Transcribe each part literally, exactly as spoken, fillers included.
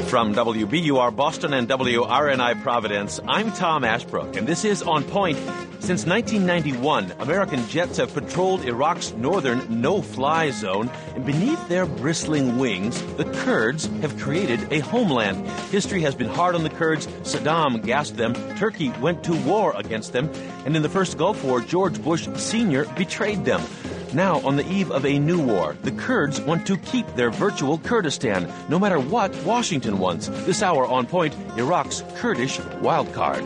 From W B U R Boston and W R N I Providence, I'm Tom Ashbrook, and this is On Point. Since nineteen ninety-one, American jets have patrolled Iraq's northern no-fly zone, and beneath their bristling wings, the Kurds have created a homeland. History has been hard on the Kurds. Saddam gassed them. Turkey went to war against them. And in the first Gulf War, George Bush Senior betrayed them. Now, on the eve of a new war, the Kurds want to keep their virtual Kurdistan, no matter what Washington wants. This hour on Point, Iraq's Kurdish wildcard.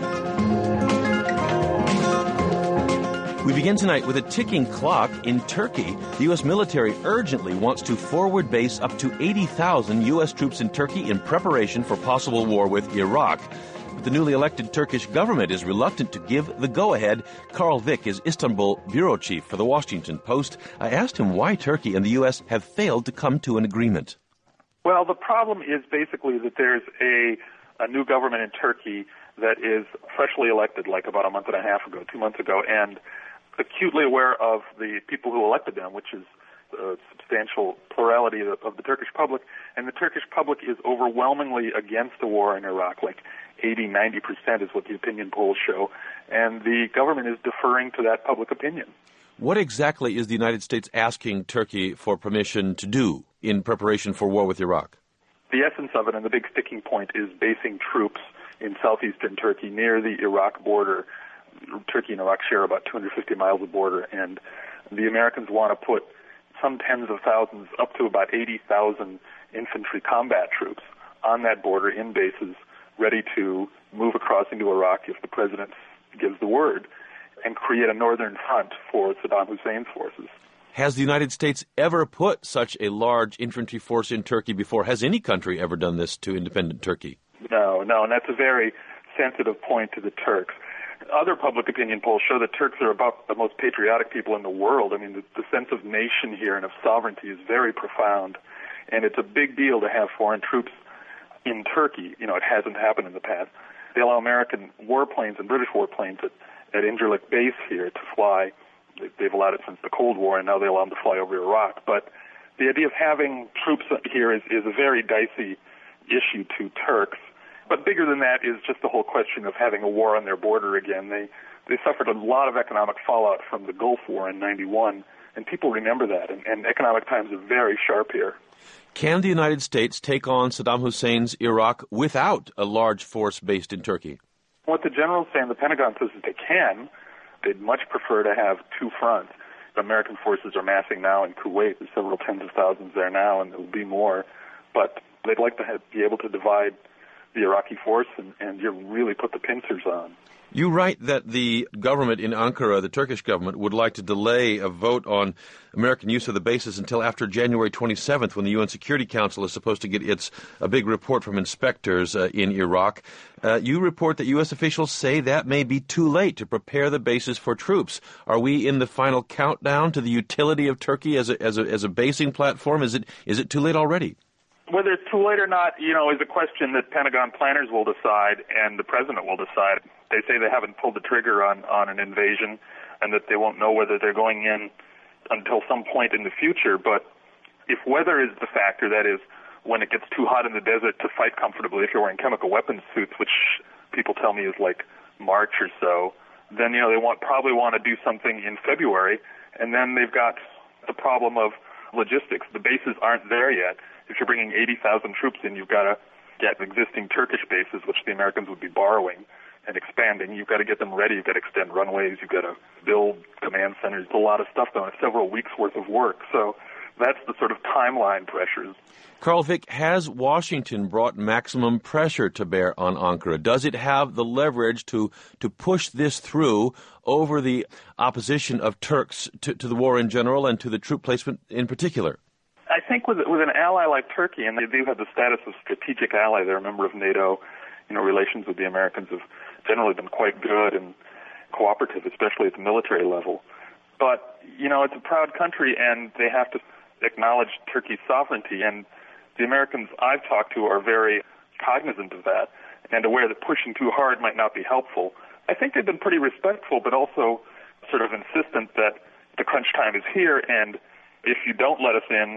We begin tonight with a ticking clock in Turkey. The U S military urgently wants to forward base up to eighty thousand U S troops in Turkey in preparation for possible war with Iraq. But the newly elected Turkish government is reluctant to give the go-ahead. Carl Vick is Istanbul bureau chief for the Washington Post. I asked him why Turkey and the U S have failed to come to an agreement. Well, the problem is basically that there's a, a new government in Turkey that is freshly elected, like about a month and a half ago, two months ago, and acutely aware of the people who elected them, which is a substantial plurality of the, of the Turkish public, and the Turkish public is overwhelmingly against the war in Iraq, like eighty, ninety percent is what the opinion polls show, and the government is deferring to that public opinion. What exactly is the United States asking Turkey for permission to do in preparation for war with Iraq? The essence of it, and the big sticking point, is basing troops in southeastern Turkey near the Iraq border. Turkey and Iraq share about two hundred fifty miles of border, and the Americans want to put some tens of thousands, up to about eighty thousand infantry combat troops on that border in bases, ready to move across into Iraq if the president gives the word, and create a northern front for Saddam Hussein's forces. Has the United States ever put such a large infantry force in Turkey before? Has any country ever done this to independent Turkey? No, no, and that's a very sensitive point to the Turks. Other public opinion polls show that Turks are about the most patriotic people in the world. I mean, the, the sense of nation here and of sovereignty is very profound, and it's a big deal to have foreign troops in Turkey. You know, it hasn't happened in the past. They allow American warplanes and British warplanes at, at Incirlik base here to fly. They've allowed it since the Cold War, and now they allow them to fly over Iraq. But the idea of having troops here is, is a very dicey issue to Turks. But bigger than that is just the whole question of having a war on their border again. They they suffered a lot of economic fallout from the Gulf War in ninety-one, and people remember that, and, and economic times are very sharp here. Can the United States take on Saddam Hussein's Iraq without a large force based in Turkey? What the generals say and the Pentagon says is they can. They'd much prefer to have two fronts. The American forces are massing now in Kuwait. There's several tens of thousands there now, and there will be more. But they'd like to have, be able to divide the Iraqi force and, and you really put the pincers on. You write that the government in Ankara, the Turkish government, would like to delay a vote on American use of the bases until after January twenty-seventh, when the U N Security Council is supposed to get its a big report from inspectors uh, in Iraq. Uh, you report that U S officials say that may be too late to prepare the bases for troops. Are we in the final countdown to the utility of Turkey as a, as a, as a basing platform? Is it is it too late already? Whether it's too late or not, you know, is a question that Pentagon planners will decide and the president will decide. They say they haven't pulled the trigger on, on an invasion and that they won't know whether they're going in until some point in the future. But if weather is the factor, that is, when it gets too hot in the desert to fight comfortably if you're wearing chemical weapons suits, which people tell me is like March or so, then, you know, they want probably want to do something in February. And then they've got the problem of logistics. The bases aren't there yet. If you're bringing eighty thousand troops in, you've got to get existing Turkish bases, which the Americans would be borrowing and expanding. You've got to get them ready. You've got to extend runways. You've got to build command centers. A lot of stuff done. Several weeks' worth of work. So that's the sort of timeline pressures. Carl Vick, has Washington brought maximum pressure to bear on Ankara? Does it have the leverage to, to push this through over the opposition of Turks to, to the war in general and to the troop placement in particular? I think with with an ally like Turkey, and they do have the status of strategic ally, they're a member of NATO, you know, relations with the Americans have generally been quite good and cooperative, especially at the military level. But, you know, it's a proud country, and they have to acknowledge Turkey's sovereignty, and the Americans I've talked to are very cognizant of that and aware that pushing too hard might not be helpful. I think they've been pretty respectful, but also sort of insistent that the crunch time is here, and if you don't let us in,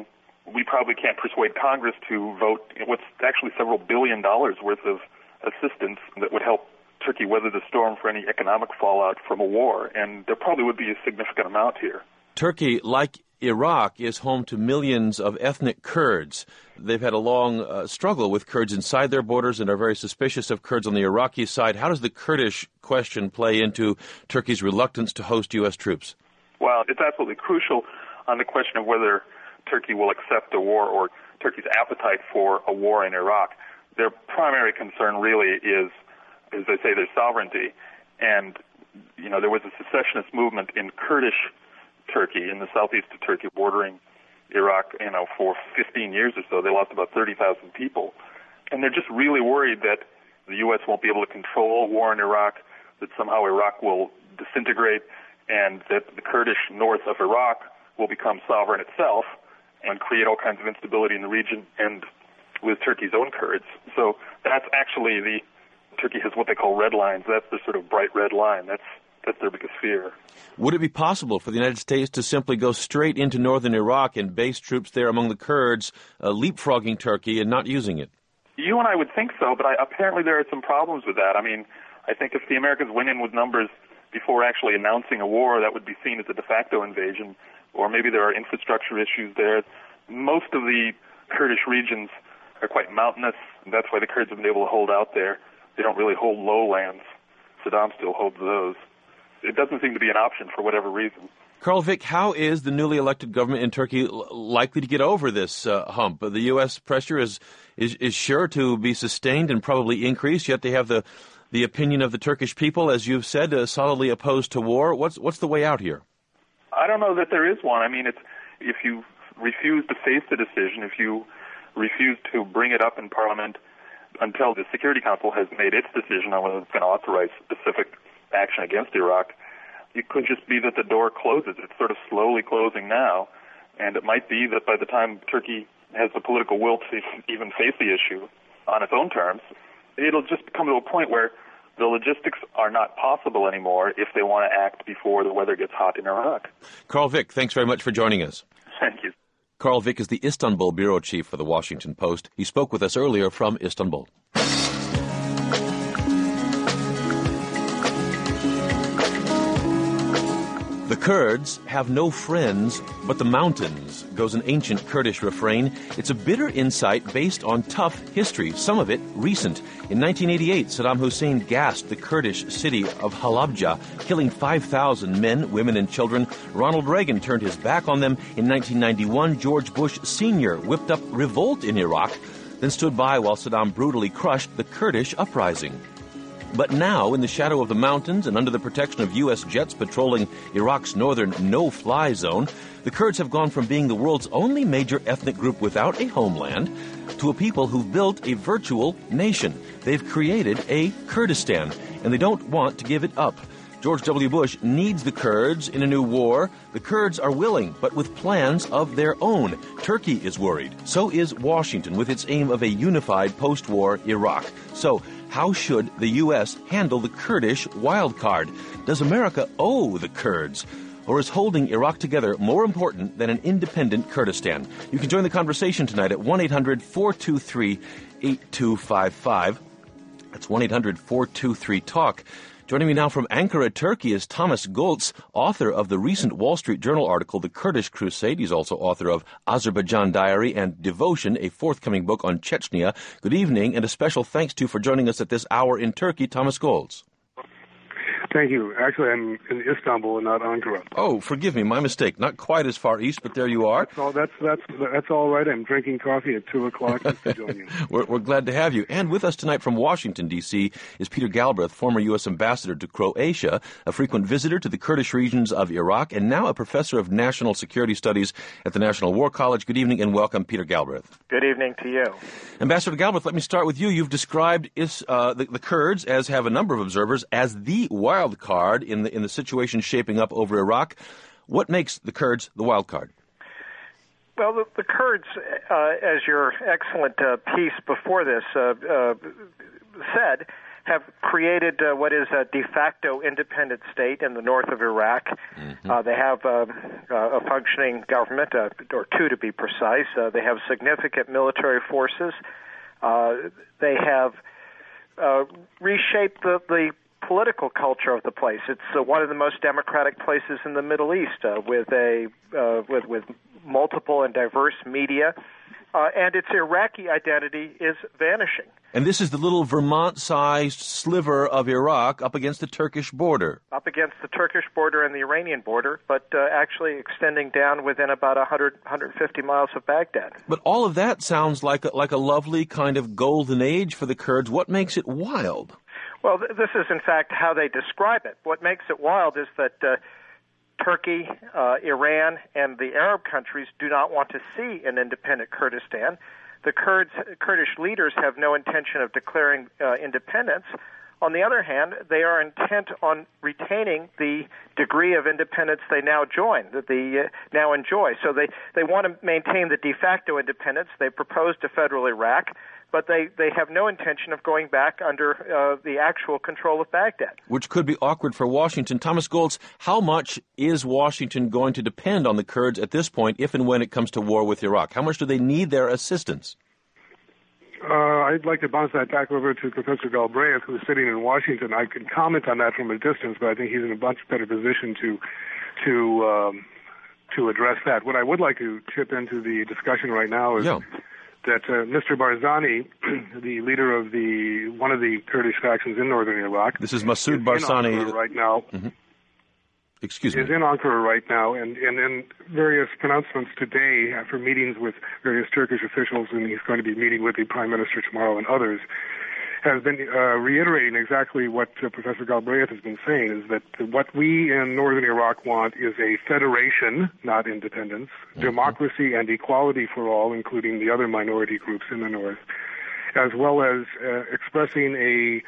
we probably can't persuade Congress to vote what's actually several billion dollars worth of assistance that would help Turkey weather the storm for any economic fallout from a war, and there probably would be a significant amount here. Turkey, like Iraq, is home to millions of ethnic Kurds. They've had a long uh, struggle with Kurds inside their borders and are very suspicious of Kurds on the Iraqi side. How does the Kurdish question play into Turkey's reluctance to host U S troops? Well, it's absolutely crucial on the question of whether Turkey will accept a war or Turkey's appetite for a war in Iraq. Their primary concern really is, as they say, their sovereignty. And, you know, there was a secessionist movement in Kurdish Turkey, in the southeast of Turkey, bordering Iraq, you know, for fifteen years or so. They lost about thirty thousand people. And they're just really worried that the U S won't be able to control a war in Iraq, that somehow Iraq will disintegrate, and that the Kurdish north of Iraq will become sovereign itself and create all kinds of instability in the region and with Turkey's own Kurds. So that's actually the, Turkey has what they call red lines. That's the sort of bright red line. That's That's their biggest fear. Would it be possible for the United States to simply go straight into northern Iraq and base troops there among the Kurds, uh, leapfrogging Turkey and not using it? You and I would think so, but I, apparently there are some problems with that. I mean, I think if the Americans went in with numbers before actually announcing a war, that would be seen as a de facto invasion, or maybe there are infrastructure issues there. Most of the Kurdish regions are quite mountainous, and that's why the Kurds have been able to hold out there. They don't really hold lowlands. Saddam still holds those. It doesn't seem to be an option for whatever reason. Karl Vick, how is the newly elected government in Turkey l- likely to get over this uh, hump? The U S pressure is, is is sure to be sustained and probably increased, yet they have the the opinion of the Turkish people, as you've said, uh, solidly opposed to war. What's what's the way out here? I don't know that there is one. I mean, it's if you refuse to face the decision, if you refuse to bring it up in Parliament until the Security Council has made its decision on whether it's going to authorize specific action against Iraq, it could just be that the door closes. It's sort of slowly closing now, and it might be that by the time Turkey has the political will to even face the issue on its own terms, it'll just come to a point where the logistics are not possible anymore if they want to act before the weather gets hot in Iraq. Karl Vick, thanks very much for joining us. Thank you. Karl Vick is the Istanbul bureau chief for the Washington Post. He spoke with us earlier from Istanbul. The Kurds have no friends but the mountains, goes an ancient Kurdish refrain. It's a bitter insight based on tough history, some of it recent. In nineteen eighty-eight, Saddam Hussein gassed the Kurdish city of Halabja, killing five thousand men, women, and children. Ronald Reagan turned his back on them. In nineteen ninety-one, George Bush Senior whipped up revolt in Iraq, then stood by while Saddam brutally crushed the Kurdish uprising. But now, in the shadow of the mountains and under the protection of U S jets patrolling Iraq's northern no-fly zone, the Kurds have gone from being the world's only major ethnic group without a homeland to a people who've built a virtual nation. They've created a Kurdistan, and they don't want to give it up. George W. Bush needs the Kurds in a new war. The Kurds are willing, but with plans of their own. Turkey is worried. So is Washington, with its aim of a unified post-war Iraq. So, how should the U S handle the Kurdish wild card? Does America owe the Kurds? Or is holding Iraq together more important than an independent Kurdistan? You can join the conversation tonight at one eight hundred four two three eight two five five. That's one eight hundred four two three talk. Joining me now from Ankara, Turkey, is Thomas Goltz, author of the recent Wall Street Journal article, The Kurdish Crusade. He's also author of Azerbaijan Diary and Devotion, a forthcoming book on Chechnya. Good evening, and a special thanks to you for joining us at this hour in Turkey, Thomas Goltz. Thank you. Actually, I'm in Istanbul and not Ankara. Oh, forgive me, my mistake. Not quite as far east, but there you are. That's all, that's, that's, that's all right. I'm drinking coffee at two o'clock just to join you. we're, we're glad to have you. And with us tonight from Washington, D C, is Peter Galbraith, former U S ambassador to Croatia, a frequent visitor to the Kurdish regions of Iraq, and now a professor of national security studies at the National War College. Good evening and welcome, Peter Galbraith. Good evening to you. Ambassador Galbraith, let me start with you. You've described is, uh, the, the Kurds, as have a number of observers, as the wild card in the in the situation shaping up over Iraq. What makes the Kurds the wild card? Well, the, the Kurds, uh, as your excellent uh, piece before this uh, uh, said, have created uh, what is a de facto independent state in the north of Iraq. Mm-hmm. Uh, they have uh, uh, a functioning government, uh, or two to be precise. Uh, they have significant military forces. Uh, they have uh, reshaped the, the political culture of the place. It's uh, one of the most democratic places in the Middle East, uh, with a uh, with with multiple and diverse media, uh, and its Iraqi identity is vanishing. And this is the little Vermont-sized sliver of Iraq up against the Turkish border. Up against the Turkish border and the Iranian border, but uh, actually extending down within about one hundred, one hundred fifty miles of Baghdad. But all of that sounds like a, like a lovely kind of golden age for the Kurds. What makes it wild? Well, th- this is, in fact, how they describe it. What makes it wild is that uh, Turkey, uh, Iran, and the Arab countries do not want to see an independent Kurdistan. The Kurds, Kurdish leaders have no intention of declaring uh, independence. On the other hand, they are intent on retaining the degree of independence they now join, that they uh, now enjoy. So they, they want to maintain the de facto independence. They proposed a federal Iraq, but they, they have no intention of going back under uh, the actual control of Baghdad. Which could be awkward for Washington. Thomas Goltz, how much is Washington going to depend on the Kurds at this point, if and when it comes to war with Iraq? How much do they need their assistance? Uh, I'd like to bounce that back over to Professor Galbraith, who's sitting in Washington. I can comment on that from a distance, but I think he's in a much better position to to um, to address that. What I would like to chip into the discussion right now is yeah. that uh, Mister Barzani, the leader of the one of the Kurdish factions in northern Iraq, this is Masoud is Barzani right now. Mm-hmm. Excuse me. Is in Ankara right now, and, and in various pronouncements today, after meetings with various Turkish officials, and he's going to be meeting with the Prime Minister tomorrow and others, has been uh, reiterating exactly what uh, Professor Galbraith has been saying, is that what we in northern Iraq want is a federation, not independence, mm-hmm. democracy and equality for all, including the other minority groups in the north, as well as uh, expressing a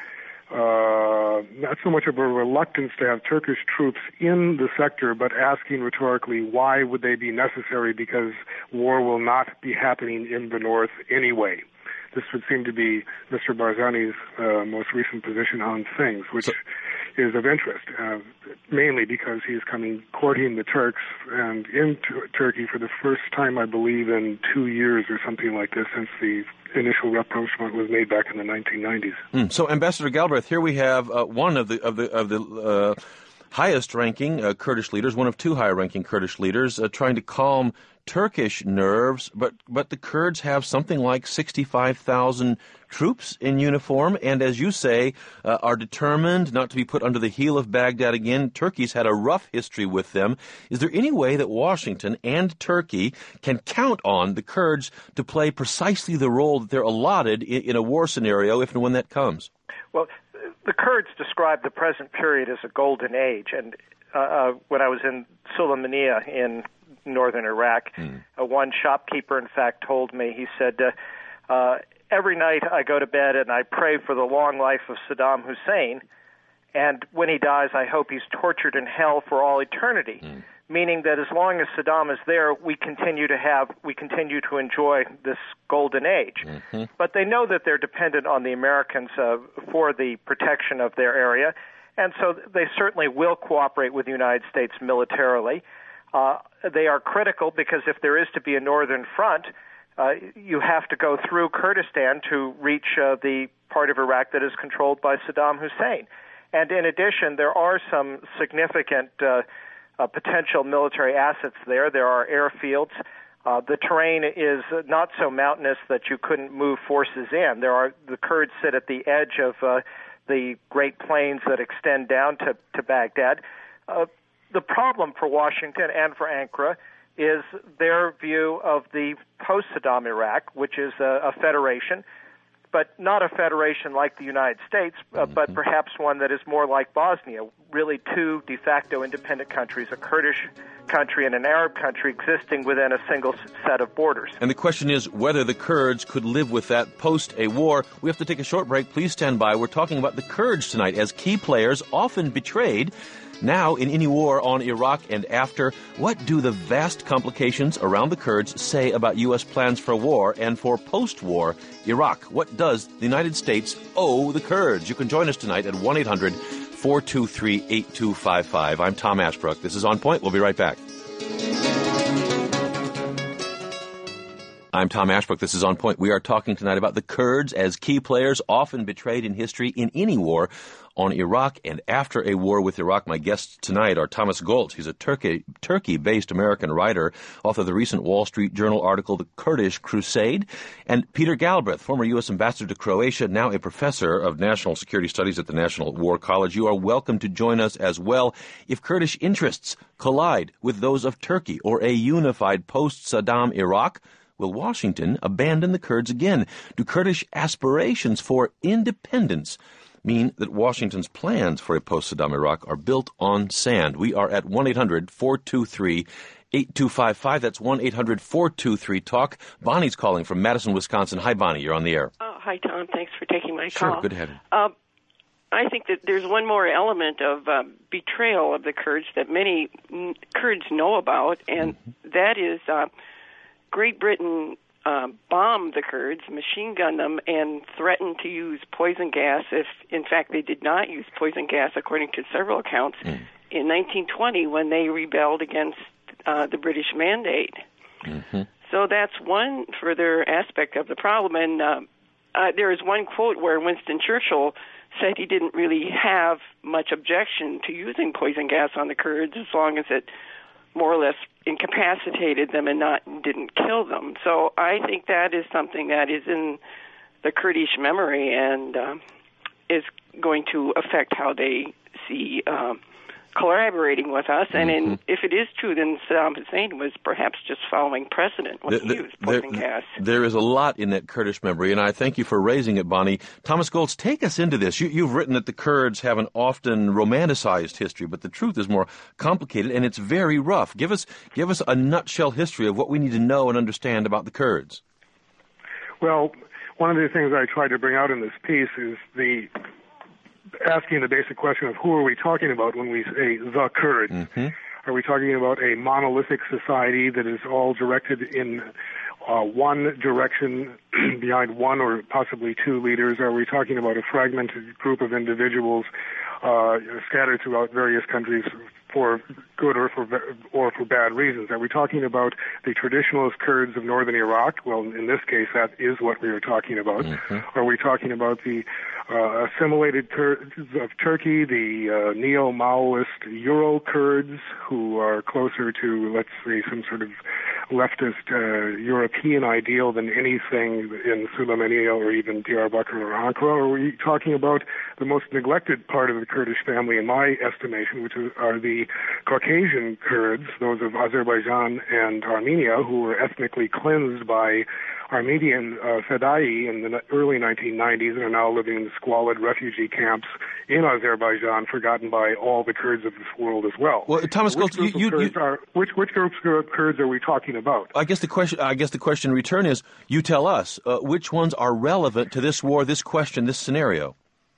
Uh, not so much of a reluctance to have Turkish troops in the sector, but asking rhetorically, why would they be necessary, because war will not be happening in the north anyway. This would seem to be Mister Barzani's uh, most recent position on things, which so, is of interest, uh, mainly because he is coming courting the Turks and in t- Turkey for the first time, I believe, in two years or something like this, since the initial rapprochement was made back in the nineteen nineties. Mm. So, Ambassador Galbraith, here we have uh, one of the of the of the uh, highest-ranking uh, Kurdish leaders, one of two higher-ranking Kurdish leaders, uh, trying to calm Turkish nerves, but but the Kurds have something like sixty-five thousand troops in uniform, and as you say, uh, are determined not to be put under the heel of Baghdad again. Turkey's had a rough history with them. Is there any way that Washington and Turkey can count on the Kurds to play precisely the role that they're allotted in, in a war scenario, if and when that comes? Well, the Kurds describe the present period as a golden age, and uh, uh, when I was in Sulaymaniyah in northern Iraq, mm. uh, one shopkeeper, in fact, told me, he said, uh, uh, every night I go to bed and I pray for the long life of Saddam Hussein, and when he dies, I hope he's tortured in hell for all eternity, mm. meaning that as long as Saddam is there, we continue to have, we continue to enjoy this golden age. Mm-hmm. But they know that they're dependent on the Americans uh, for the protection of their area, and so they certainly will cooperate with the United States militarily. Uh, they are critical because if there is to be a northern front, uh, you have to go through Kurdistan to reach uh, the part of Iraq that is controlled by Saddam Hussein. And in addition, there are some significant uh, uh, potential military assets there. There are airfields. Uh, the terrain is not so mountainous that you couldn't move forces in. There are the Kurds sit at the edge of uh, the Great Plains that extend down to, to Baghdad. Uh, The problem for Washington and for Ankara is their view of the post-Saddam Iraq, which is a, a federation, but not a federation like the United States, uh, but perhaps one that is more like Bosnia, really two de facto independent countries, a Kurdish country and an Arab country existing within a single set of borders. And the question is whether the Kurds could live with that post a war. We have to take a short break. Please stand by. We're talking about the Kurds tonight as key players, often betrayed, Now, in any war on Iraq and after, what do the vast complications around the Kurds say about U S plans for war and for post-war Iraq? What does the United States owe the Kurds? You can join us tonight at one eight hundred four two three eight two five five. I'm Tom Ashbrook. This is On Point. We'll be right back. I'm Tom Ashbrook. This is On Point. We are talking tonight about the Kurds as key players often betrayed in history in any war on Iraq and after a war with Iraq. My guests tonight are Thomas Goltz. He's a Turkey, Turkey-based American writer, author of the recent Wall Street Journal article, The Kurdish Crusade, and Peter Galbraith, former U S ambassador to Croatia, now a professor of national security studies at the National War College. You are welcome to join us as well. If Kurdish interests collide with those of Turkey or a unified post-Saddam Iraq, will Washington abandon the Kurds again? Do Kurdish aspirations for independence mean that Washington's plans for a post-Saddam Iraq are built on sand? We are at one eight hundred four two three eight two five five. That's one eight hundred four two three talk. Bonnie's calling from Madison, Wisconsin. Hi, Bonnie. You're on the air. Oh, hi, Tom. Thanks for taking my sure, call. Sure, good to have you. Uh, I think that there's one more element of uh, betrayal of the Kurds that many n- Kurds know about, and mm-hmm. that is uh, Great Britain uh, bombed the Kurds, machine gunned them, and threatened to use poison gas if, in fact, they did not use poison gas, according to several accounts, mm. in nineteen twenty when they rebelled against uh, the British mandate. Mm-hmm. So that's one further aspect of the problem. And uh, uh, there is one quote where Winston Churchill said he didn't really have much objection to using poison gas on the Kurds as long as it more or less incapacitated them and not didn't kill them. So I think that is something that is in the Kurdish memory and uh, is going to affect how they see uh, collaborating with us. And in, mm-hmm. if it is true, then Saddam Hussein was perhaps just following precedent when the, he used poison there, gas. There is a lot in that Kurdish memory, and I thank you for raising it, Bonnie. Thomas Goltz, take us into this. You, you've written that the Kurds have an often romanticized history, but the truth is more complicated, and it's very rough. Give us, give us a nutshell history of what we need to know and understand about the Kurds. Well, one of the things I tried to bring out in this piece is the asking the basic question of who are we talking about when we say the Kurds? Mm-hmm. Are we talking about a monolithic society that is all directed in uh, one direction behind one or possibly two leaders? Are we talking about a fragmented group of individuals uh, scattered throughout various countries for good or for or for bad reasons? Are we talking about the traditionalist Kurds of northern Iraq? Well, in this case, that is what we are talking about. Mm-hmm. Are we talking about the uh, assimilated Kurds of Turkey, the uh, neo-Maoist Euro Kurds, who are closer to, let's say, some sort of leftist uh, European ideal than anything in Sulaymaniyah or even Diyarbakir or Ankara? Or are we talking about the most neglected part of the Kurdish family, in my estimation, which are the Caucasian Kurds, those of Azerbaijan and Armenia, who were ethnically cleansed by Armenian uh, Fedai in the early nineteen nineties and are now living in squalid refugee camps in Azerbaijan, forgotten by all the Kurds of this world as well. Well, Thomas Goltz, you, you, you are, which which groups of Kurds are we talking about? I guess the question, I guess the question in return is, you tell us, uh, which ones are relevant to this war, this question, this scenario?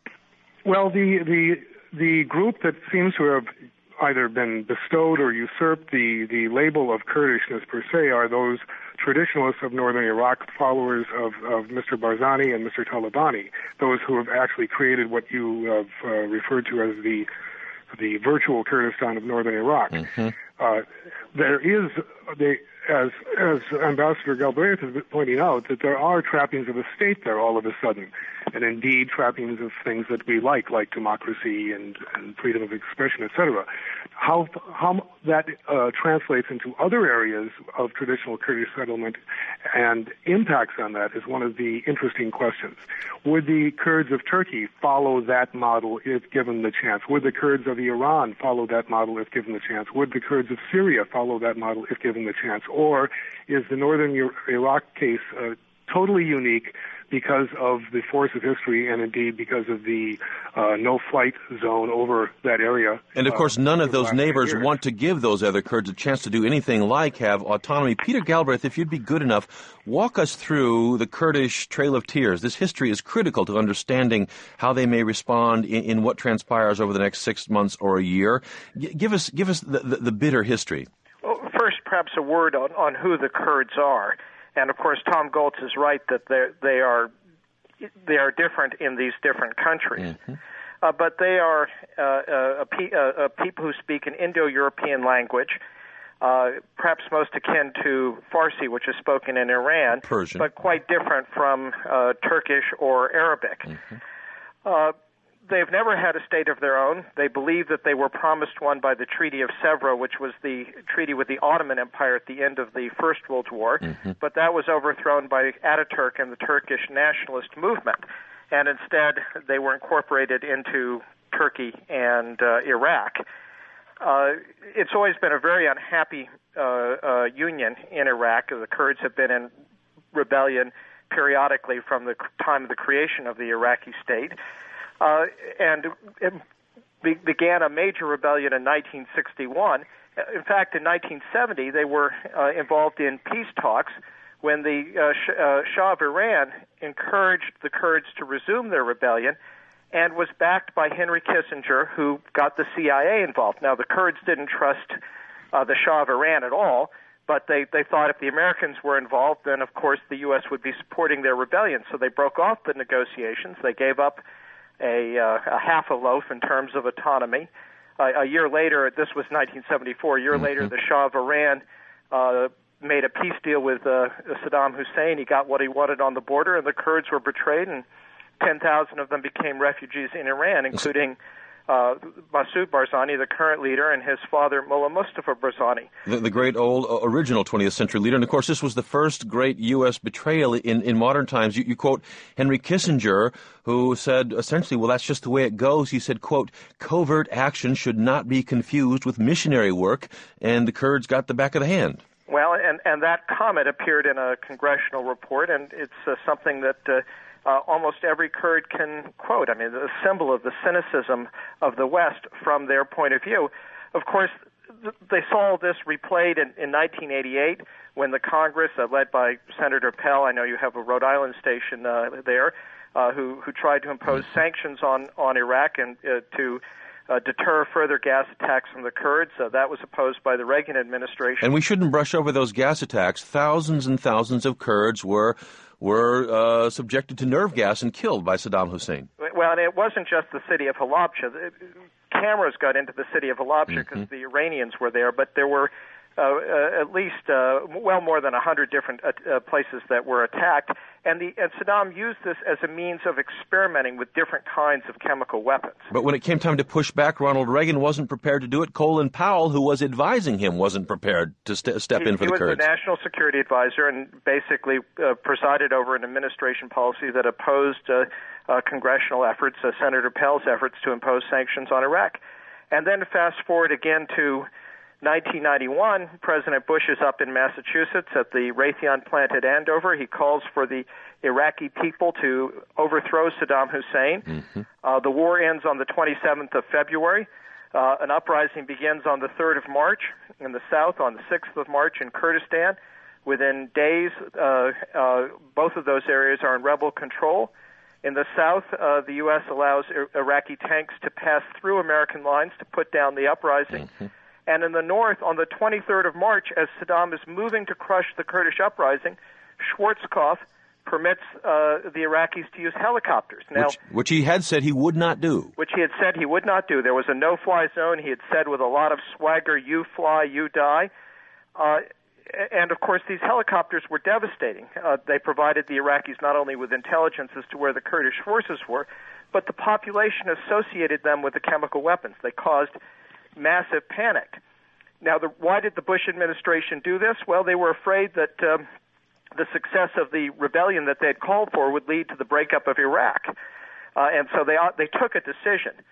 Well, the the the group that seems to have either been bestowed or usurped the, the label of Kurdishness per se are those traditionalists of northern Iraq, followers of, of Mister Barzani and Mister Talabani, those who have actually created what you have uh, referred to as the the virtual Kurdistan of northern Iraq. Mm-hmm. Uh, there is, they, as as Ambassador Galbraith has been pointing out, that there are trappings of a state there all of a sudden, and indeed trappings of things that we like, like democracy and, and freedom of expression, et cetera. How how that uh, translates into other areas of traditional Kurdish settlement and impacts on that is one of the interesting questions. Would the Kurds of Turkey follow that model if given the chance? Would the Kurds of Iran follow that model if given the chance? Would the Kurds of Syria follow that model if given the chance? Or is the northern Iraq case uh, totally unique because of the force of history and indeed because of the uh, no-flight zone over that area. And, of course, none uh, of those neighbors years. want to give those other Kurds a chance to do anything like have autonomy. Peter Galbraith, if you'd be good enough, walk us through the Kurdish Trail of Tears. This history is critical to understanding how they may respond in, in what transpires over the next six months or a year. G- give us give us the, the, the bitter history. Well, first, perhaps a word on, on who the Kurds are. And, of course, Tom Goltz is right that they are they are different in these different countries. Mm-hmm. Uh, but they are uh, a, a, a people who speak an Indo-European language, uh, perhaps most akin to Farsi, which is spoken in Iran, Persian, but quite different from uh, Turkish or Arabic. Mm-hmm. Uh, They've never had a state of their own. They believe that they were promised one by the Treaty of Sèvres, which was the treaty with the Ottoman Empire at the end of the First World War, mm-hmm. but that was overthrown by Ataturk and the Turkish nationalist movement, and instead they were incorporated into Turkey and uh, Iraq. Uh, it's always been a very unhappy uh, uh, union in Iraq. The Kurds have been in rebellion periodically from the time of the creation of the Iraqi state. Uh, and it be- began a major rebellion in nineteen sixty-one. In fact, in nineteen seventy, they were uh, involved in peace talks when the uh, Sh- uh, Shah of Iran encouraged the Kurds to resume their rebellion and was backed by Henry Kissinger, who got the C I A involved. Now, the Kurds didn't trust uh, the Shah of Iran at all, but they, they thought if the Americans were involved, then, of course, the U S would be supporting their rebellion. So they broke off the negotiations. They gave up A, uh, a half a loaf in terms of autonomy. Uh, a year later, this was nineteen seventy-four, a year mm-hmm. later, the Shah of Iran uh, made a peace deal with uh, Saddam Hussein. He got what he wanted on the border, and the Kurds were betrayed, and ten thousand of them became refugees in Iran, including uh, Masoud Barzani, the current leader, and his father, Mullah Mustafa Barzani. The, the great old uh, original twentieth century leader. And, of course, this was the first great U S betrayal in, in modern times. You, you quote Henry Kissinger, who said, essentially, well, that's just the way it goes. He said, quote, covert action should not be confused with missionary work, and the Kurds got the back of the hand. Well, and, and that comment appeared in a congressional report, and it's uh, something that uh, uh, almost every Kurd can quote. I mean, the symbol of the cynicism of the West from their point of view. Of course, th- they saw this replayed in, in nineteen eighty-eight when the Congress, uh, led by Senator Pell, I know you have a Rhode Island station uh, there, uh, who, who tried to impose sanctions on, on Iraq and uh, to Uh, deter further gas attacks from the Kurds. Uh, that was opposed by the Reagan administration. And we shouldn't brush over those gas attacks. Thousands and thousands of Kurds were were uh, subjected to nerve gas and killed by Saddam Hussein. Well, and it wasn't just the city of Halabja. The cameras got into the city of Halabja because mm-hmm. the Iranians were there, but there were uh, uh, at least uh, well more than one hundred different uh, uh, places that were attacked. And, the, and Saddam used this as a means of experimenting with different kinds of chemical weapons. But when it came time to push back, Ronald Reagan wasn't prepared to do it. Colin Powell, who was advising him, wasn't prepared to st- step he, in for the Kurds. He was the national security advisor and basically uh, presided over an administration policy that opposed uh, uh, congressional efforts, uh, Senator Pell's efforts to impose sanctions on Iraq. And then fast forward again to nineteen ninety-one, President Bush is up in Massachusetts at the Raytheon plant at Andover. He calls for the Iraqi people to overthrow Saddam Hussein. Mm-hmm. Uh, the war ends on the twenty-seventh of February. Uh, an uprising begins on the third of March in the south, on the sixth of March in Kurdistan. Within days, uh, uh, both of those areas are in rebel control. In the south, uh, the U S allows I- Iraqi tanks to pass through American lines to put down the uprising. Mm-hmm. And in the north, on the twenty-third of March, as Saddam is moving to crush the Kurdish uprising, Schwarzkopf permits uh, the Iraqis to use helicopters. Now, which, which he had said he would not do. Which he had said he would not do. There was a no-fly zone. He had said with a lot of swagger, you fly, you die. Uh, and, of course, these helicopters were devastating. Uh, they provided the Iraqis not only with intelligence as to where the Kurdish forces were, but the population associated them with the chemical weapons. They caused massive panic. Now, the, why did the Bush administration do this? Well, they were afraid that um, the success of the rebellion that they had called for would lead to the breakup of Iraq. Uh, and so they they took a decision.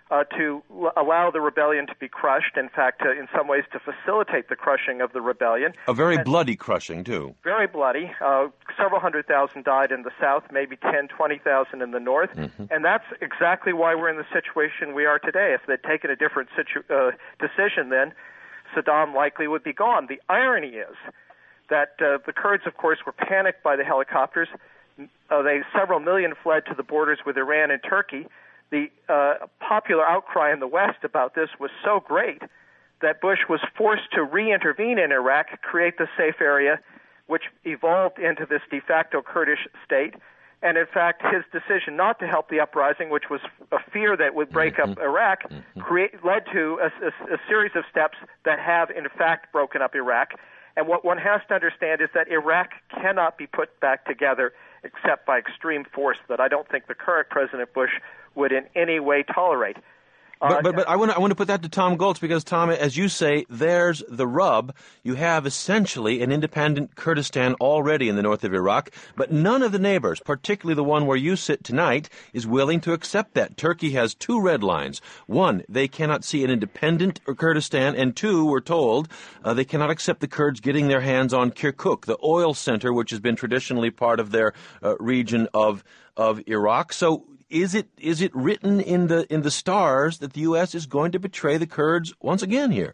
uh, to l- allow the rebellion to be crushed, in fact, uh, in some ways to facilitate the crushing of the rebellion. A very and bloody crushing, too. Very bloody. Uh, several hundred thousand died in the south, maybe ten, twenty thousand in the north. Mm-hmm. And that's exactly why we're in the situation we are today. If they'd taken a different situ- uh, decision then, Saddam likely would be gone. The irony is that uh, the Kurds, of course, were panicked by the helicopters. Uh, they several million fled to the borders with Iran and Turkey. The uh, popular outcry in the West about this was so great that Bush was forced to re-intervene in Iraq, create the safe area, which evolved into this de facto Kurdish state. And in fact, his decision not to help the uprising, which was a fear that would break mm-hmm. up Iraq, mm-hmm. create, led to a, a, a series of steps that have, in fact, broken up Iraq. And what one has to understand is that Iraq cannot be put back together except by extreme force that I don't think the current President Bush would in any way tolerate. But, but but I want to I want to put that to Tom Goltz because, Tom, as you say, there's the rub. You have essentially an independent Kurdistan already in the north of Iraq, but none of the neighbors, particularly the one where you sit tonight, is willing to accept that. Turkey has two red lines. One, they cannot see an independent Kurdistan, and two, we're told, uh, they cannot accept the Kurds getting their hands on Kirkuk, the oil center, which has been traditionally part of their uh, region of of Iraq. So Is it is it written in the in the stars that the U S is going to betray the Kurds once again here?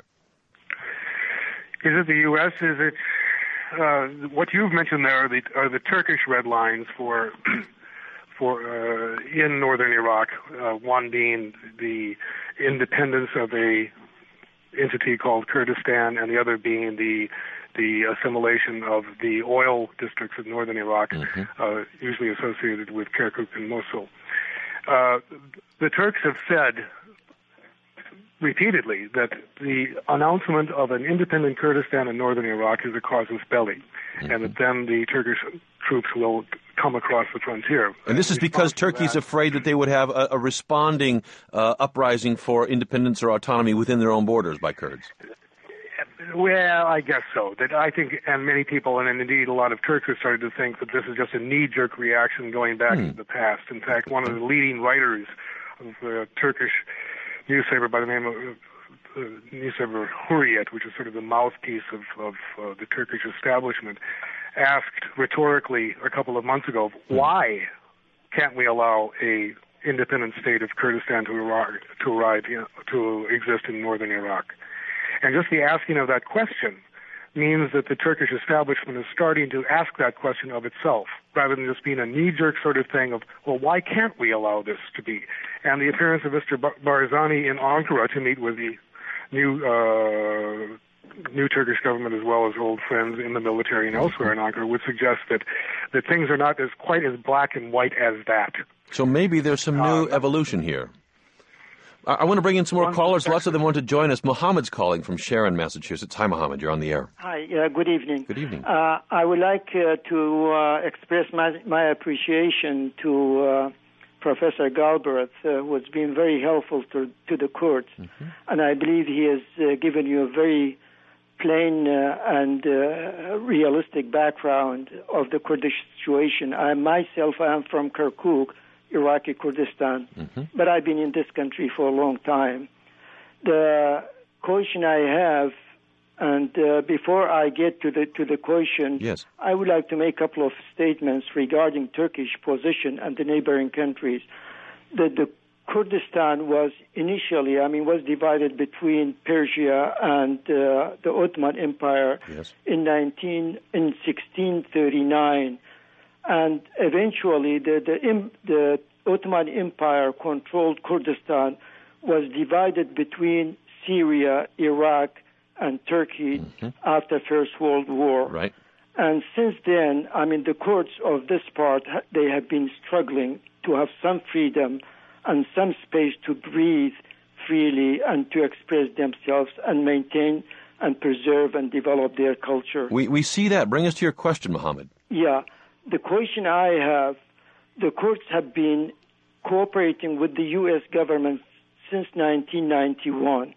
Is it the U S? Is it uh, what you've mentioned there are the are the Turkish red lines for for uh, in northern Iraq? Uh, one being the independence of a entity called Kurdistan, and the other being the the assimilation of the oil districts of northern Iraq, mm-hmm. uh, usually associated with Kirkuk and Mosul. Uh, the Turks have said repeatedly that the announcement of an independent Kurdistan in northern Iraq is a casus belli, mm-hmm. and that then the Turkish troops will come across the frontier. And this is because Turkey's afraid that they would have a, a responding uh, uprising for independence or autonomy within their own borders by Kurds. Well, I guess so. That I think, and many people, and indeed a lot of Turks have started to think that this is just a knee-jerk reaction going back hmm. to the past. In fact, one of the leading writers of a Turkish newspaper by the name of uh, newspaper Hurriyet, which is sort of the mouthpiece of, of uh, the Turkish establishment, asked rhetorically a couple of months ago, why can't we allow a independent state of Kurdistan to arrive, to arrive, you know, to exist in northern Iraq? And just the asking of that question means that the Turkish establishment is starting to ask that question of itself, rather than just being a knee-jerk sort of thing of, well, why can't we allow this to be? And the appearance of Mister Barzani in Ankara to meet with the new uh, new Turkish government as well as old friends in the military and elsewhere in Ankara would suggest that, that things are not as quite as black and white as that. So maybe there's some new uh, evolution here. I want to bring in some more callers. Lots of them want to join us. Mohammed's calling from Sharon, Massachusetts. Hi, Mohammed. You're on the air. Hi. Uh, good evening. Good evening. Uh, I would like uh, to uh, express my, my appreciation to uh, Professor Galbraith, uh, who has been very helpful to, to the Kurds. Mm-hmm. And I believe he has uh, given you a very plain uh, and uh, realistic background of the Kurdish situation. I myself am from Kirkuk, Iraqi Kurdistan, mm-hmm. but I've been in this country for a long time. The question I have, and uh, before I get to the to the question, yes. I would like to make a couple of statements regarding Turkish position and the neighboring countries. The, the Kurdistan was initially, I mean, was divided between Persia and uh, the Ottoman Empire yes. in nineteen in sixteen thirty-nine. And eventually, the, the, the Ottoman Empire controlled Kurdistan, was divided between Syria, Iraq, and Turkey mm-hmm. after First World War. Right. And since then, I mean, the Kurds of this part, they have been struggling to have some freedom and some space to breathe freely and to express themselves and maintain and preserve and develop their culture. We we see that. Bring us to your question, Mohammed. Yeah. The question I have, the Kurds have been cooperating with the U S government since nineteen ninety-one,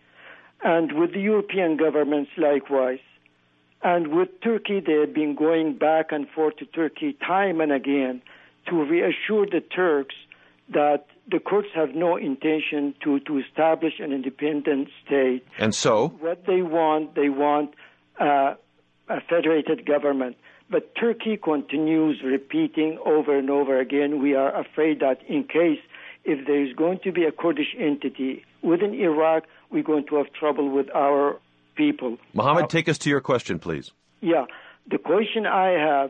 and with the European governments likewise. And with Turkey, they have been going back and forth to Turkey time and again to reassure the Turks that the Kurds have no intention to, to establish an independent state. And so? What they want, they want uh, a federated government. But Turkey continues repeating over and over again, we are afraid that in case if there is going to be a Kurdish entity within Iraq, we're going to have trouble with our people. Mohammed, uh, take us to your question, please. Yeah. The question I have,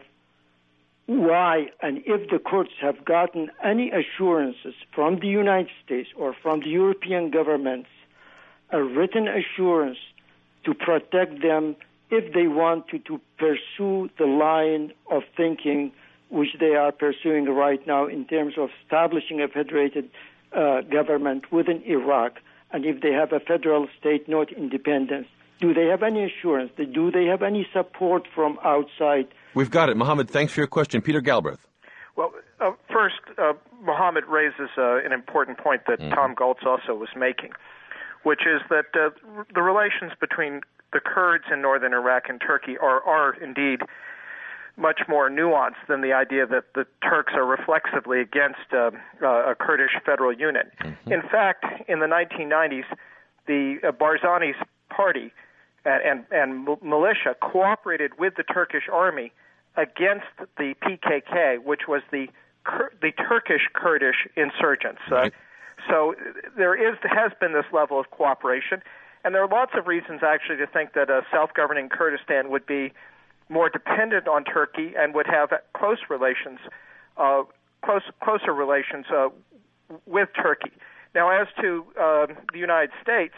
why and if the Kurds have gotten any assurances from the United States or from the European governments, a written assurance to protect them if they want to, to pursue the line of thinking which they are pursuing right now in terms of establishing a federated uh, government within Iraq, and if they have a federal state, not independence. Do they have any assurance? Do they have any support from outside? We've got it. Mohammed, thanks for your question. Peter Galbraith. Well, uh, first, uh, Mohammed raises uh, an important point that mm-hmm. Tom Galtz also was making, which is that uh, the relations between the Kurds in northern Iraq and Turkey are, are indeed much more nuanced than the idea that the Turks are reflexively against uh, uh, a Kurdish federal unit. Mm-hmm. In fact, in the nineteen nineties, the uh, Barzani's party and, and, and militia cooperated with the Turkish army against the P K K, which was the the Turkish Kurdish insurgents. Right. Uh, so there is has been this level of cooperation, and there are lots of reasons actually to think that a self-governing Kurdistan would be more dependent on Turkey and would have close relations, uh, close closer relations uh, with Turkey. Now, as to uh, the United States,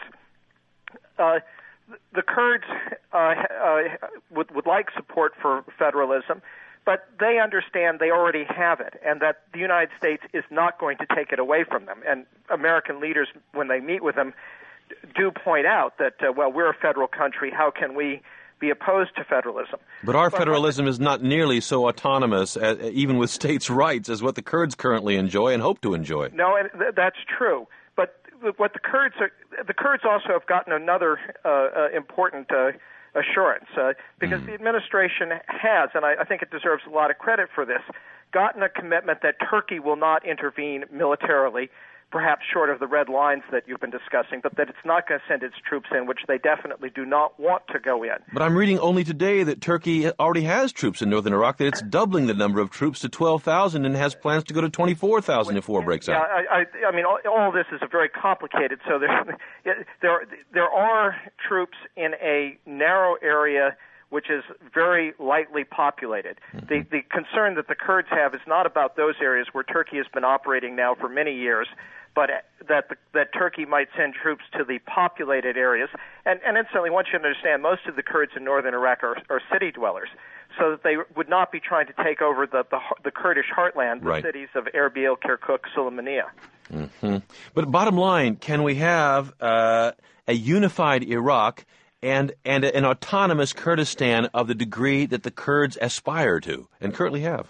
uh, the Kurds uh, uh, would, would like support for federalism, but they understand they already have it and that the United States is not going to take it away from them. And American leaders, when they meet with them, do point out that, uh, well, we're a federal country. How can we be opposed to federalism? But our but, federalism is not nearly so autonomous, uh, even with states' rights, as what the Kurds currently enjoy and hope to enjoy. No, and th- that's true. But what the Kurds are, the Kurds also have gotten another uh, uh, important uh, assurance, uh, because mm. the administration has, and I, I think it deserves a lot of credit for this, gotten a commitment that Turkey will not intervene militarily, perhaps short of the red lines that you've been discussing, but that it's not going to send its troops in, which they definitely do not want to go in. But I'm reading only today that Turkey already has troops in northern Iraq, that it's doubling the number of troops to twelve thousand and has plans to go to twenty-four thousand if war breaks out. Yeah, I, I, I mean, all, all this is a very complicated. So there, there, there are troops in a narrow area which is very lightly populated. Mm-hmm. The, the concern that the Kurds have is not about those areas where Turkey has been operating now for many years, but that the, that Turkey might send troops to the populated areas. And, and incidentally, I want you to understand, most of the Kurds in northern Iraq are, are city dwellers, so that they would not be trying to take over the, the, the Kurdish heartland, the right. cities of Erbil, Kirkuk, Sulaymaniyah. Mm-hmm. But bottom line, can we have uh, a unified Iraq and and an autonomous Kurdistan of the degree that the Kurds aspire to and currently have?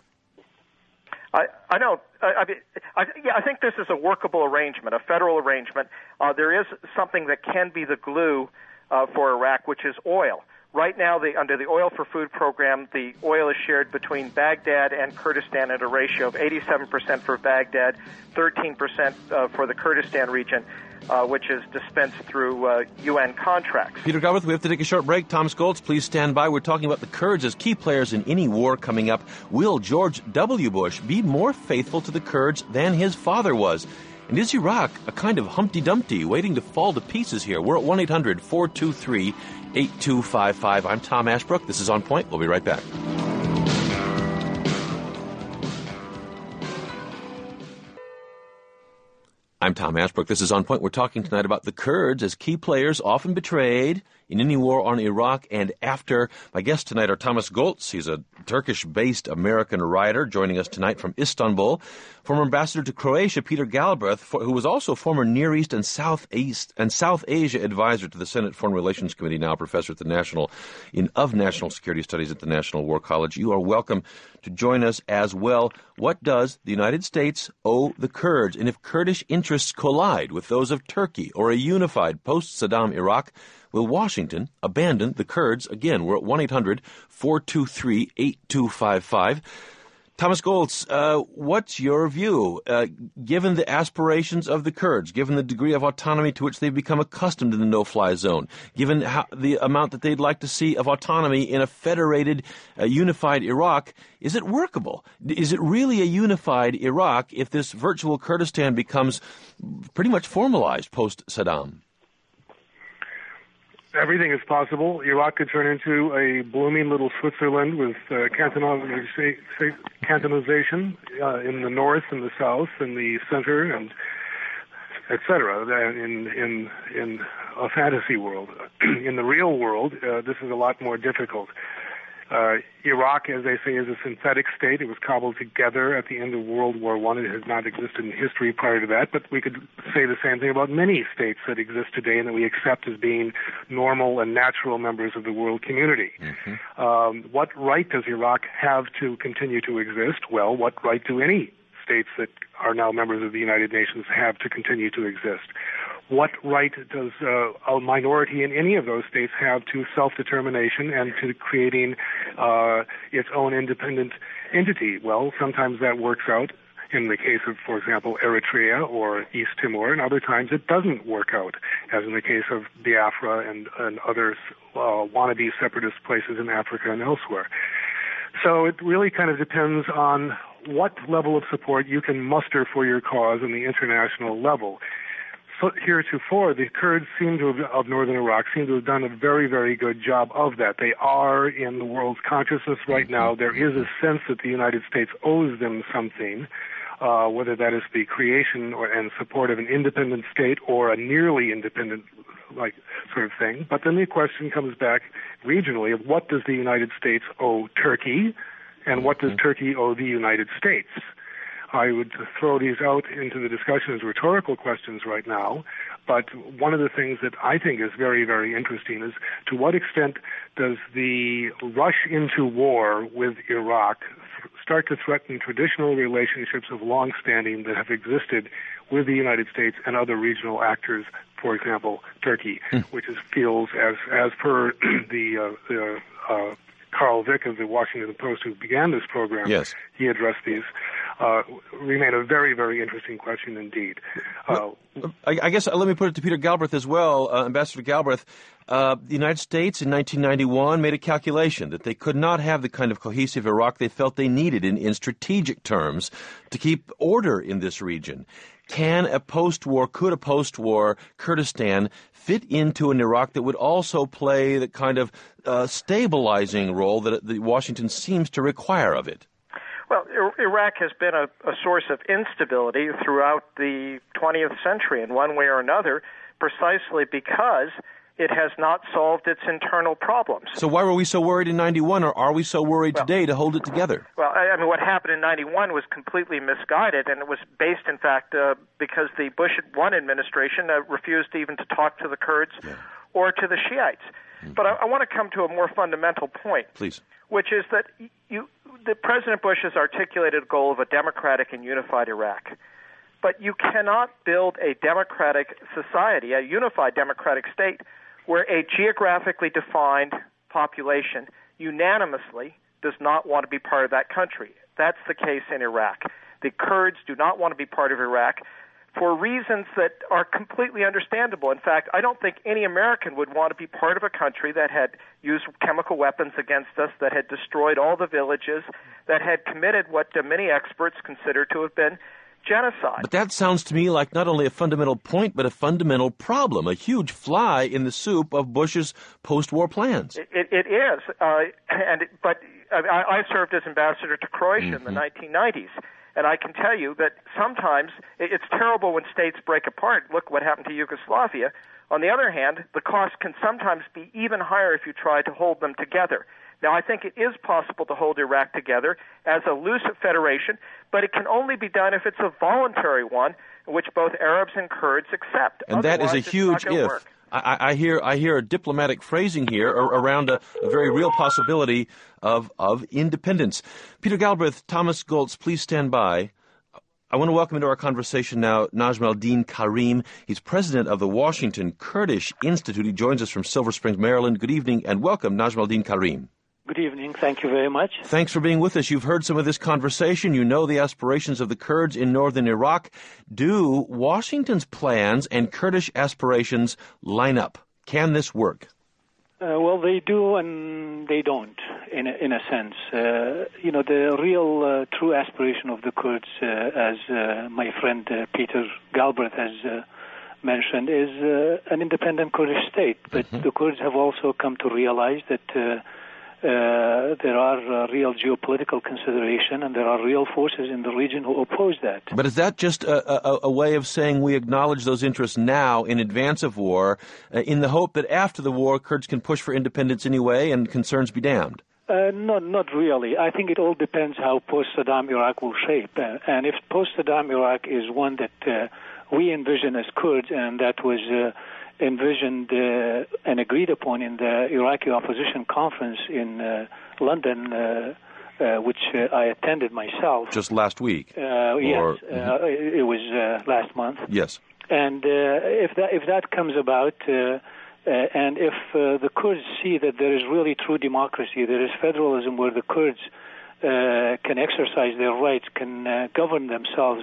I, I don't. I, I, mean, I, yeah, I think this is a workable arrangement, a federal arrangement. Uh, there is something that can be the glue uh, for Iraq, which is oil. Right now, the, under the Oil for Food program, the oil is shared between Baghdad and Kurdistan at a ratio of eighty-seven percent for Baghdad, thirteen percent uh, for the Kurdistan region, uh, which is dispensed through uh, U N contracts. Peter Galbraith, we have to take a short break. Thomas Goltz, please stand by. We're talking about the Kurds as key players in any war coming up. Will George W. Bush be more faithful to the Kurds than his father was? And is Iraq a kind of Humpty Dumpty waiting to fall to pieces here? We're at one eight hundred four two three eight two five five. I'm Tom Ashbrook. This is On Point. We'll be right back. I'm Tom Ashbrook. This is On Point. We're talking tonight about the Kurds as key players often betrayed in any war on Iraq and after. My guests tonight are Thomas Goltz. He's a Turkish-based American writer joining us tonight from Istanbul. Former ambassador to Croatia, Peter Galbraith, for, who was also former Near East and South East and South Asia advisor to the Senate Foreign Relations Committee, now professor at the National in of National Security Studies at the National War College. You are welcome to join us as well. What does the United States owe the Kurds? And if Kurdish interests collide with those of Turkey or a unified post-Saddam Iraq, will Washington abandon the Kurds? Again, we're at one eight hundred four two three eight two five five. Thomas Goltz, uh, what's your view, uh, given the aspirations of the Kurds, given the degree of autonomy to which they've become accustomed in the no-fly zone, given how, the amount that they'd like to see of autonomy in a federated, uh, unified Iraq, is it workable? Is it really a unified Iraq if this virtual Kurdistan becomes pretty much formalized post-Saddam? Everything is possible. Iraq could turn into a blooming little Switzerland with uh, cantonization uh, in the north and the south and the center, and et cetera. In in in a fantasy world. In the real world, uh, this is a lot more difficult. Uh, Iraq, as they say, is a synthetic state. It was cobbled together at the end of World War One. It has not existed in history prior to that, but we could say the same thing about many states that exist today and that we accept as being normal and natural members of the world community. Mm-hmm. Um, what right does Iraq have to continue to exist? Well, what right do any states that are now members of the United Nations have to continue to exist? What right does uh, a minority in any of those states have to self-determination and to creating uh, its own independent entity? Well, sometimes that works out in the case of, for example, Eritrea or East Timor, and other times it doesn't work out, as in the case of Biafra and, and other uh, wannabe separatist places in Africa and elsewhere. So it really kind of depends on what level of support you can muster for your cause on the international level. So heretofore, the Kurds seem to have, of northern Iraq seem to have done a very, very good job of that. They are in the world's consciousness right now. There is a sense that the United States owes them something, uh, whether that is the creation or, and support of an independent state or a nearly independent like sort of thing. But then the question comes back regionally of what does the United States owe Turkey, and what does Turkey owe the United States? I would throw these out into the discussion as rhetorical questions right now, but one of the things that I think is very, very interesting is to what extent does the rush into war with Iraq start to threaten traditional relationships of long standing that have existed with the United States and other regional actors, for example, Turkey, mm. which is, feels, as, as per the, uh, the uh, Carl Vick of the Washington Post, who began this program, yes. he addressed these, uh, remain a very, very interesting question indeed. Uh, well, I, I guess uh, let me put it to Peter Galbraith as well, uh, Ambassador Galbraith. Uh, the United States in nineteen ninety-one made a calculation that they could not have the kind of cohesive Iraq they felt they needed in, in strategic terms to keep order in this region. Can a post-war, could a post-war Kurdistan fit into an Iraq that would also play the kind of uh, stabilizing role that the Washington seems to require of it? Well, Iraq has been a, a source of instability throughout the twentieth century in one way or another, precisely because it has not solved its internal problems. So why were we so worried in ninety-one, or are we so worried well, today to hold it together? Well, I mean, what happened in ninety-one was completely misguided, and it was based, in fact, uh, because the Bush one administration uh, refused even to talk to the Kurds yeah. or to the Shiites. Mm-hmm. But I, I want to come to a more fundamental point, please, which is that you, the President Bush has articulated a goal of a democratic and unified Iraq. But you cannot build a democratic society, a unified democratic state, where a geographically defined population unanimously does not want to be part of that country. That's the case in Iraq. The Kurds do not want to be part of Iraq for reasons that are completely understandable. In fact, I don't think any American would want to be part of a country that had used chemical weapons against us, that had destroyed all the villages, that had committed what many experts consider to have been genocide. But that sounds to me like not only a fundamental point, but a fundamental problem, a huge fly in the soup of Bush's post-war plans. It, it, it is, uh, and it, but I, I served as ambassador to Croatia mm-hmm. in the nineteen nineties, and I can tell you that sometimes it, it's terrible when states break apart. Look what happened to Yugoslavia. On the other hand, the cost can sometimes be even higher if you try to hold them together. Now, I think it is possible to hold Iraq together as a loose federation, but it can only be done if it's a voluntary one, in which both Arabs and Kurds accept. And that is a huge if. I, I hear I hear a diplomatic phrasing here around a, a very real possibility of, of independence. Peter Galbraith, Thomas Goltz, please stand by. I want to welcome into our conversation now Najm al-Din Karim. He's president of the Washington Kurdish Institute. He joins us from Silver Springs, Maryland. Good evening and welcome, Najm al-Din Karim. Good evening. Thank you very much. Thanks for being with us. You've heard some of this conversation. You know the aspirations of the Kurds in northern Iraq. Do Washington's plans and Kurdish aspirations line up? Can this work? Uh, well, they do and they don't, in a, in a sense. Uh, you know, the real uh, true aspiration of the Kurds, uh, as uh, my friend uh, Peter Galbraith has uh, mentioned, is uh, an independent Kurdish state. But mm-hmm. the Kurds have also come to realize that uh, Uh, there are uh, real geopolitical consideration, and there are real forces in the region who oppose that. But is that just a, a, a way of saying we acknowledge those interests now in advance of war, uh, in the hope that after the war Kurds can push for independence anyway and concerns be damned? Uh, not, not really. I think it all depends how post-Saddam Iraq will shape. Uh, and if post-Saddam Iraq is one that uh, we envision as Kurds, and that was Uh, envisioned uh, and agreed upon in the Iraqi opposition conference in uh, London, uh, uh, which uh, I attended myself. Just last week? Uh, yes, or, mm-hmm. uh, it was uh, last month. Yes. And uh, if that if that comes about, uh, uh, and if uh, the Kurds see that there is really true democracy, there is federalism where the Kurds uh, can exercise their rights, can uh, govern themselves,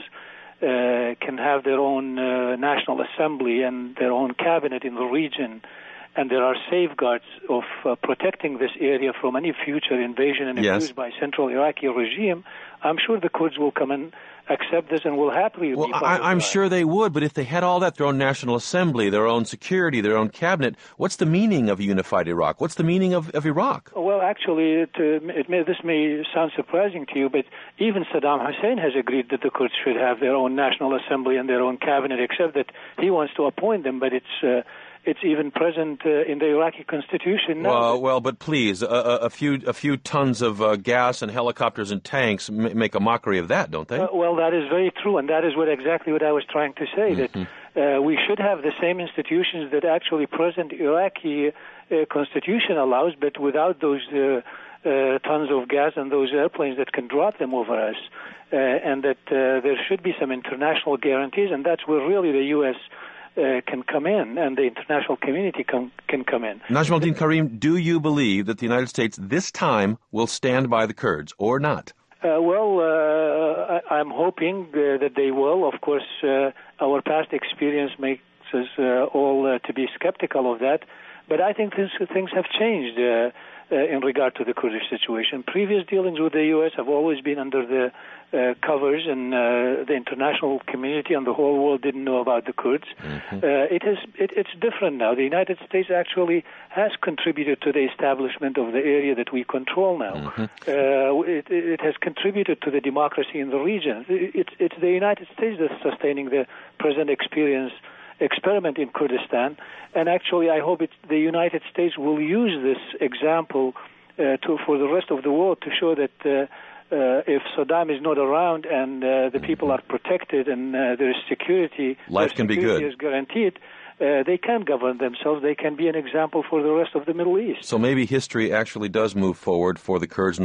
Uh, can have their own uh, national assembly and their own cabinet in the region, and there are safeguards of uh, protecting this area from any future invasion and abuse yes. by Central Iraqi regime, I'm sure the Kurds will come and accept this and will happily well, be part I, I'm of sure they would, but if they had all that, their own national assembly, their own security, their own cabinet, what's the meaning of a unified Iraq? What's the meaning of, of Iraq? Well, actually, it, uh, it may, this may sound surprising to you, but even Saddam Hussein has agreed that the Kurds should have their own national assembly and their own cabinet, except that he wants to appoint them, but it's uh, it's even present uh, in the Iraqi constitution now. Well, well, but please, a, a few a few tons of uh, gas and helicopters and tanks m- make a mockery of that, don't they? Uh, well, that is very true, and that is what exactly what I was trying to say, mm-hmm. that uh, we should have the same institutions that actually present Iraqi uh, constitution allows, but without those uh, uh, tons of gas and those airplanes that can drop them over us, uh, and that uh, there should be some international guarantees, and that's where really the U S Uh, can come in, and the international community can, can come in. Najm al-Din Karim, do you believe that the United States this time will stand by the Kurds, or not? Uh, well, uh, I, I'm hoping uh, that they will. Of course, uh, our past experience makes us uh, all uh, to be skeptical of that, but I think this, things have changed uh, uh, in regard to the Kurdish situation. Previous dealings with the U S have always been under the Uh, covers, and uh, the international community and the whole world didn't know about the Kurds. Mm-hmm. Uh, it is, it, it's different now. The United States actually has contributed to the establishment of the area that we control now. Mm-hmm. Uh, it, it has contributed to the democracy in the region. It, it's the United States that's sustaining the present experience experiment in Kurdistan, and actually I hope it's, the United States will use this example uh, to, for the rest of the world to show that uh, Uh, if Saddam is not around and uh, the people are protected and uh, there is security, life can security be good. is guaranteed, uh, they can govern themselves. They can be an example for the rest of the Middle East. So maybe history actually does move forward for the Kurds.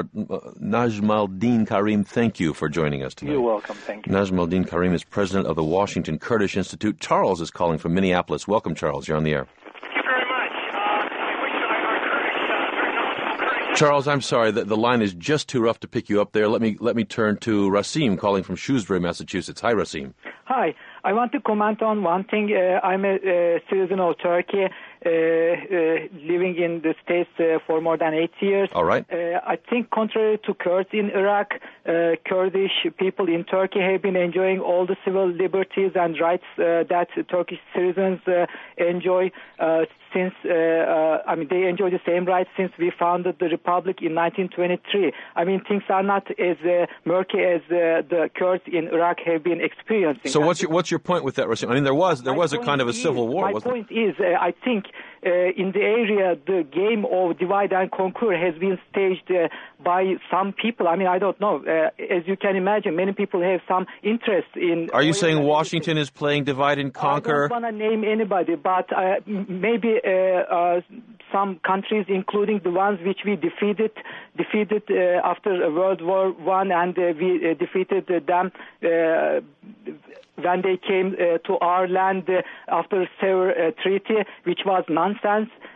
Najm al-Din Karim, thank you for joining us tonight. You're welcome. Thank you. Najm al-Din Karim is president of the Washington Kurdish Institute. Charles is calling from Minneapolis. Welcome, Charles. You're on the air. Charles, I'm sorry, the, the line is just too rough to pick you up there. Let me let me turn to Rasim calling from Shrewsbury, Massachusetts. Hi, Rasim. Hi. I want to comment on one thing. Uh, I'm a, a citizen of Turkey, uh, uh, living in the States uh, for more than eight years. All right. Uh, I think contrary to Kurds in Iraq, uh, Kurdish people in Turkey have been enjoying all the civil liberties and rights uh, that Turkish citizens uh, enjoy uh, since, uh, uh, I mean, they enjoy the same rights since we founded the Republic in nineteen twenty-three. I mean, things are not as uh, murky as uh, the Kurds in Iraq have been experiencing. So what's your, what's your point with that, Rasim? I mean, there was there my was a kind of a is, civil war, my wasn't point is, uh, I think uh, in the area, the game of divide and conquer has been staged uh, by some people. I mean, I don't know. Uh, as you can imagine, many people have some interest in... Are you saying Washington is playing divide and conquer? I don't want to name anybody, but uh, maybe uh, uh, some countries, including the ones which we defeated, defeated uh, after World War One, and uh, we uh, defeated them uh, when they came uh, to our land uh, after Sevres uh, Treaty, which was nonsense.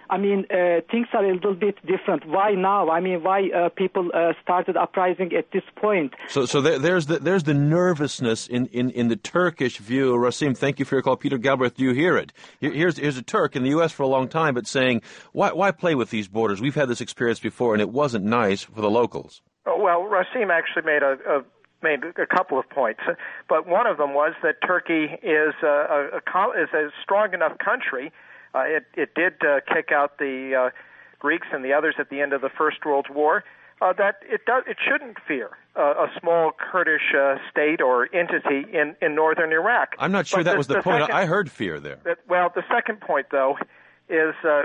I mean, uh, things are a little bit different. Why now? I mean, why uh, people uh, started uprising at this point? So, so there, there's the there's the nervousness in, in, in the Turkish view. Rasim, thank you for your call. Peter Galbraith, do you hear it? Here's here's a Turk in the U S for a long time, but saying, why why play with these borders? We've had this experience before, and it wasn't nice for the locals. Oh, well, Rasim actually made a, a made a couple of points, but one of them was that Turkey is a, a, a is a strong enough country. Uh, it it did uh, kick out the uh, Greeks and the others at the end of the First World War. Uh, that it does it shouldn't fear uh, a small Kurdish uh, state or entity in, in northern Iraq. I'm not sure but that the, was the, the point. Second, I heard fear there. That, well, the second point though is uh,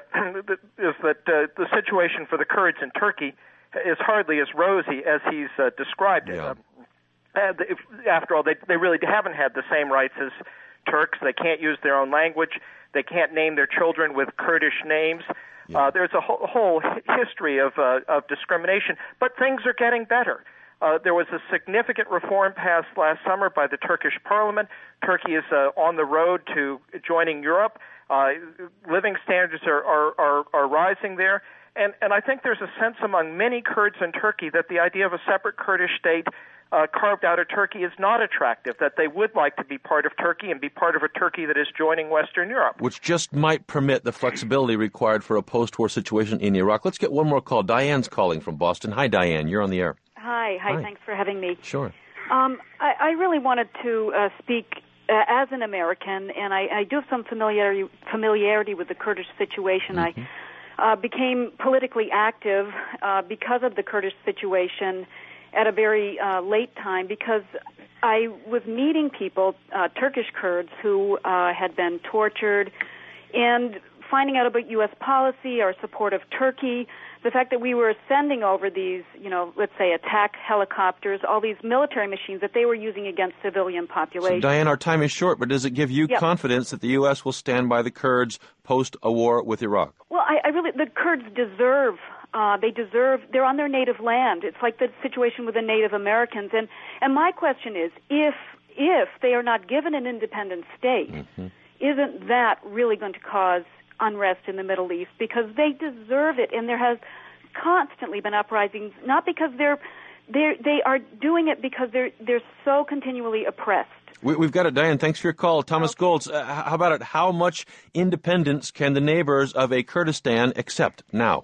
is that uh, the situation for the Kurds in Turkey is hardly as rosy as he's uh, described it. Yeah. Uh, And if, after all, they they really haven't had the same rights as Turks. They can't use their own language. They can't name their children with Kurdish names. Yeah. Uh, there's a whole, whole history of uh, of discrimination, but things are getting better. Uh, there was a significant reform passed last summer by the Turkish parliament. Turkey is uh, on the road to joining Europe. Uh, living standards are, are, are, are rising there. And, and I think there's a sense among many Kurds in Turkey that the idea of a separate Kurdish state Uh, carved out of Turkey is not attractive, that they would like to be part of Turkey and be part of a Turkey that is joining Western Europe. Which just might permit the flexibility required for a post-war situation in Iraq. Let's get one more call. Diane's calling from Boston. Hi, Diane. You're on the air. Hi. Hi. Hi. Thanks for having me. Sure. Um, I, I really wanted to uh, speak uh, as an American, and I, I do have some familiarity, familiarity with the Kurdish situation. Mm-hmm. I uh, became politically active uh, because of the Kurdish situation at a very uh, late time, because I was meeting people, uh, Turkish Kurds, who uh, had been tortured, and finding out about U S policy, our support of Turkey, the fact that we were sending over these, you know, let's say attack helicopters, all these military machines that they were using against civilian populations. So, Diane, our time is short, but does it give you yep. confidence that the U S will stand by the Kurds post a war with Iraq? Well, I, I really, the Kurds deserve Uh, they deserve, they're on their native land. It's like the situation with the Native Americans. And, and my question is, if, if they are not given an independent state, mm-hmm. isn't that really going to cause unrest in the Middle East? Because they deserve it. And there has constantly been uprisings, not because they're, they're, they are doing it because they're, they're so continually oppressed. We, we've got it, Diane. Thanks for your call. Thomas okay. Goltz, uh, how about it? How much independence can the neighbors of a Kurdistan accept now?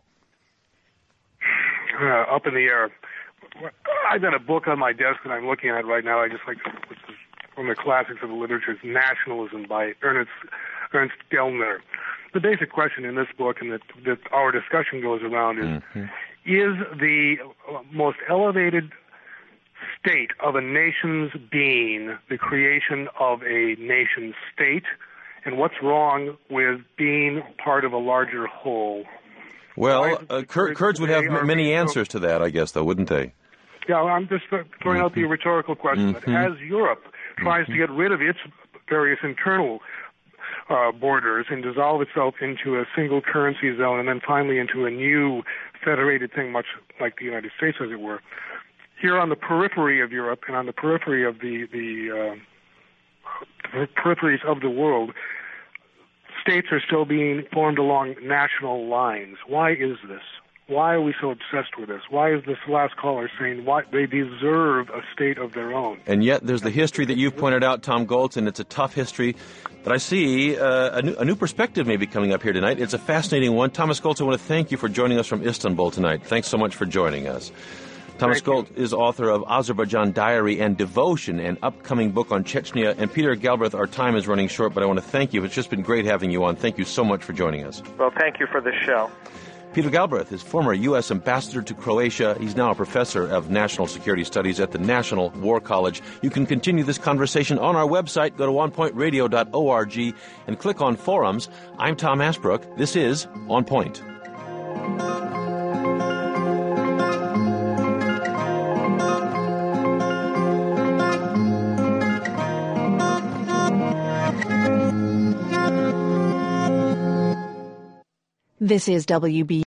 Uh, up in the air. I've got a book on my desk that I'm looking at right now. I just like this is one of the classics of the literature. It's Nationalism by Ernst Ernst Gellner. The basic question in this book, and that, that our discussion goes around, is: mm-hmm. is the most elevated state of a nation's being the creation of a nation state, and what's wrong with being part of a larger whole? Well, uh, Kur- Kurds would have m- many answers to that, I guess, though, wouldn't they? Yeah, I'm just throwing mm-hmm. out the rhetorical question. Mm-hmm. That as Europe tries mm-hmm. to get rid of its various internal uh, borders and dissolve itself into a single currency zone and then finally into a new federated thing, much like the United States, as it were, here on the periphery of Europe and on the periphery of the, the, uh, the peripheries of the world, states are still being formed along national lines. Why is this? Why are we so obsessed with this? Why is this last caller saying why they deserve a state of their own? And yet there's the history that you've pointed out, Tom Goltz, and it's a tough history. But I see uh, a, new, a new perspective maybe coming up here tonight. It's a fascinating one. Thomas Goltz, I want to thank you for joining us from Istanbul tonight. Thanks so much for joining us. Thomas Goltz is author of Azerbaijan Diary and Devotion, an upcoming book on Chechnya. And Peter Galbraith, our time is running short, but I want to thank you. It's just been great having you on. Thank you so much for joining us. Well, thank you for the show. Peter Galbraith is former U S ambassador to Croatia. He's now a professor of national security studies at the National War College. You can continue this conversation on our website. Go to one point radio dot org and click on forums. I'm Tom Ashbrook. This is On Point. This is W B